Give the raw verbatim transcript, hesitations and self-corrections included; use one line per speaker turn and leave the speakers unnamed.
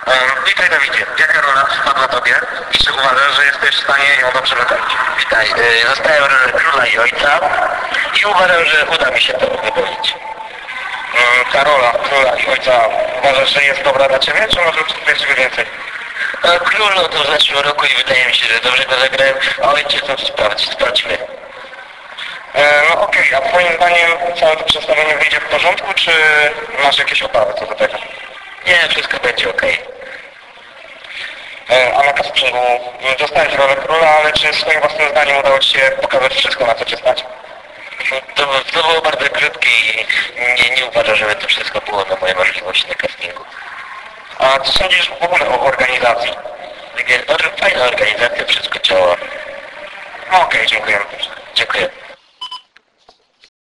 Um, witaj Dawidzie, jaka rola spadła tobie i czy uważasz, że jesteś w stanie ją dobrze wypełnić?
Witaj, y, zostałem rolę króla i ojca i uważam, że uda mi się to wypełnić.
Um, ta rola króla i ojca, uważasz, że jest dobra dla ciebie, czy może jest czegoś więcej?
A król no to w zeszłym roku i wydaje mi się, że dobrze go zagrałem, a ojciec to sprawdź, sprawdźmy.
E, no okej, okay. A twoim zdaniem całe to przedstawienie wyjdzie w porządku, czy masz jakieś obawy co do tego?
Nie, wszystko będzie okej.
E, a na castingu dostałeś rolę króla, ale czy swoim własnym zdaniem udało ci się pokazać wszystko, na co cię stać?
To, to było bardzo krótkie i nie, nie uważam, żeby to wszystko było na moje możliwości na castingu.
A co sądzisz w ogóle o organizacji?
Takie, no, fajna organizacja, wszystko działa.
No okej, okay, dziękuję.
Dziękuję.